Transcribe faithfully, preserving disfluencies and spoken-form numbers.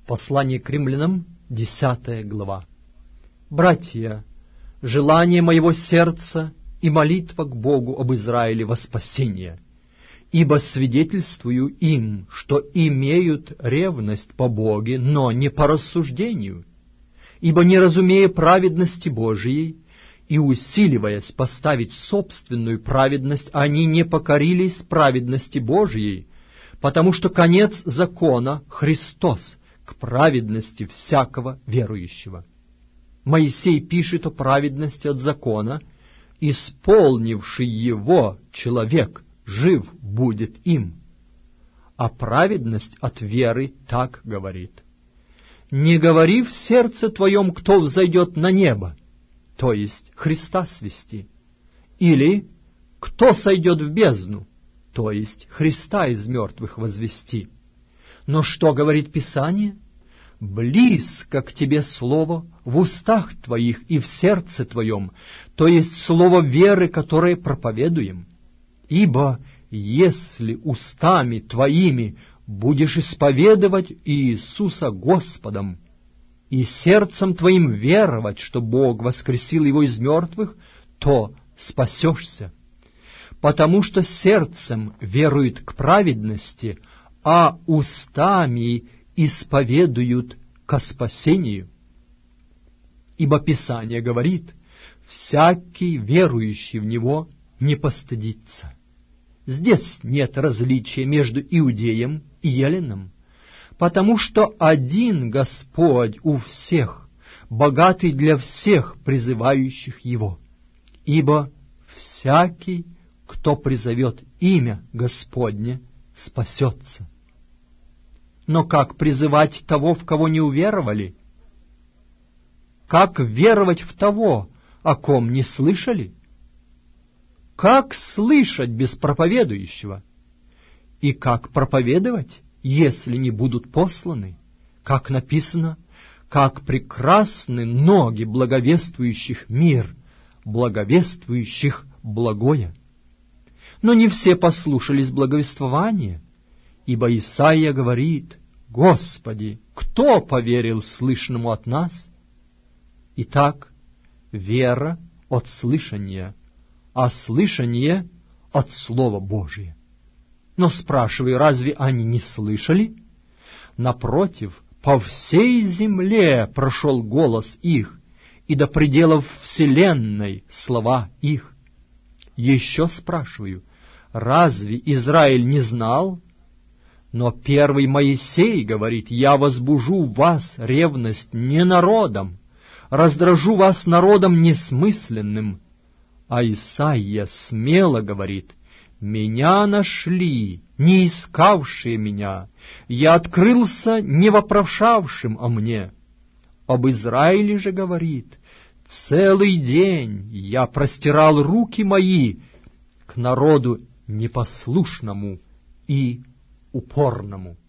Послание к римлянам, десятая глава. Братья, желание моего сердца и молитва к Богу об Израиле во спасение, ибо свидетельствую им, что имеют ревность по Боге, но не по рассуждению, ибо, не разумея праведности Божией и усиливаясь поставить собственную праведность, они не покорились праведности Божией, потому что конец закона — Христос к праведности всякого верующего. Моисей пишет о праведности от закона: «Исполнивший его человек жив будет им». А праведность от веры так говорит: «Не говори в сердце твоем, кто взойдет на небо», то есть Христа свести, или «кто сойдет в бездну», то есть Христа из мертвых возвести. Но что говорит Писание? «Близко к тебе слово в устах твоих и в сердце твоем», то есть слово веры, которое проповедуем. Ибо если устами твоими будешь исповедовать Иисуса Господом и сердцем твоим веровать, что Бог воскресил его из мертвых, то спасешься. Потому что сердцем веруют к праведности, а устами исповедуют ко спасению. Ибо Писание говорит: «Всякий верующий в Него не постыдится». Здесь нет различия между иудеем и еленом, потому что один Господь у всех, богатый для всех призывающих Его. Ибо всякий, кто призовет имя Господне, спасется. Но как призывать того, в кого не уверовали? Как веровать в того, о ком не слышали? Как слышать без проповедующего? И как проповедовать, если не будут посланы? Как написано: «Как прекрасны ноги благовествующих мир, благовествующих благое». Но не все послушались благовествования, ибо Исаия говорит: «Господи, кто поверил слышанному от нас?» Итак, вера от слышания, а слышание от Слова Божия. Но спрашиваю, разве они не слышали? Напротив, по всей земле прошел голос их, и до пределов вселенной слова их. Еще спрашиваю, разве Израиль не знал? Но первый Моисей говорит: «Я возбужу в вас ревность не народом, раздражу вас народом несмысленным». А Исаия смело говорит: «Меня нашли, не искавшие меня, я открылся не вопрошавшим о мне». Об Израиле же говорит: «Целый день я простирал руки мои к народу непослушному и упорному».